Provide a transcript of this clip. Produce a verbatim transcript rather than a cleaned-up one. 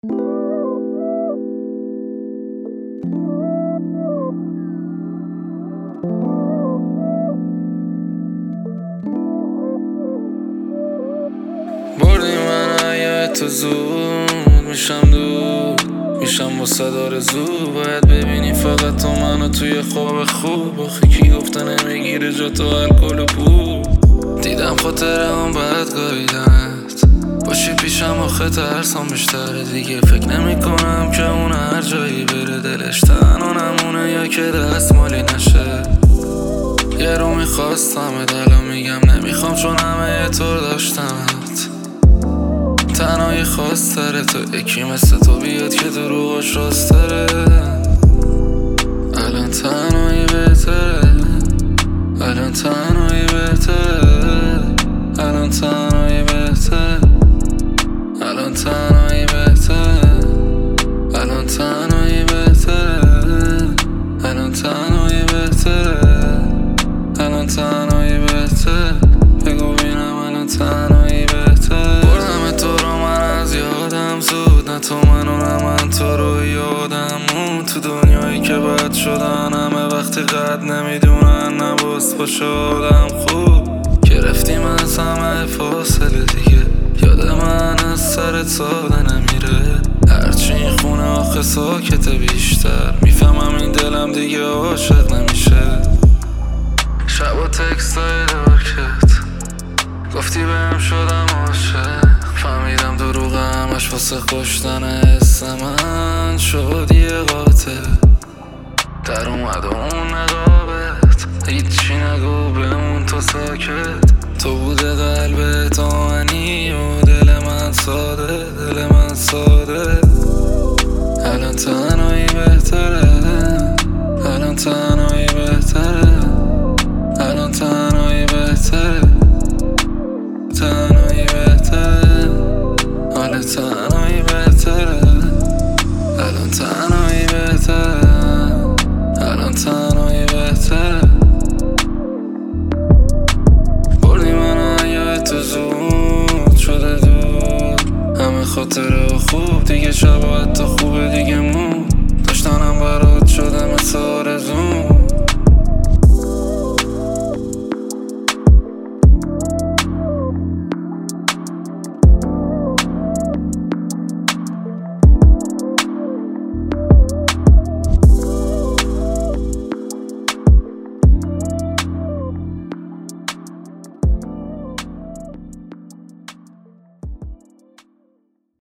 بردی من اگه تو زود میشم دور میشم واسه آرزو. باید ببینی فقط تو منو توی خواب خوب. آخه کی گفته نمیگیره جا تو الکل و بو. دیدم خاطره هم باید گاییدنت باشی پیشم. آخه ترسم بیشتره دیگه. فکر نمی کنم که اون هر جایی بره دلش تنها نمونه یا که دست مالی نشه. یه رو میخواستم الان میگم نمیخوام چون همه طور داشتمت. تنهایی خواست داره تو یکی مثل تو بیاد که دروغش راست داره. الان تنهایی بهتره، الان تنهایی بهتره، الان تنهایی بهتره، الان تنهایی بهتره، الان تنهایی بهتره، الان تنهایی بهتره، الان تنهایی بهتره. بگو بینم الان تنهایی بهتره. بردم تو رو من از یادم زود، نه تو منو نه من تو رو یادمون. تو دنیایی که بد شدن همه وقتی قد نمیدونن نباست باشه آدم خوب. گرفتیم از همه فاصله دیگه، یاد من از سرت ساده نمیره. هرچی این خونه آخه ساکته بیشتر میفهمم این دلم دیگه عاشق نمیشه. شب و تکستای دارکت گفتی بهم شدم عاشق. فهمیدم دروغ همش واسه کشتن حس من شد یه قاتل. در اومد اون نقابت هیچی نگو بمون تو ساکت. تو بوده قلبت آهنی و دل من ساده، دل من ساده. الان تنهایی بهتره، الان تنهایی بهتره، الان تنهایی بهتره، تنهایی بهتره، الان تنهایی بهتره، الان تنهایی بهتره، الان تنهایی بهتره. بردی منو یا تو زود شده دور همه خاطره خوب دیگه. شب حتی خوبه دیگه مون داشتنم برات شده مثل آرزون.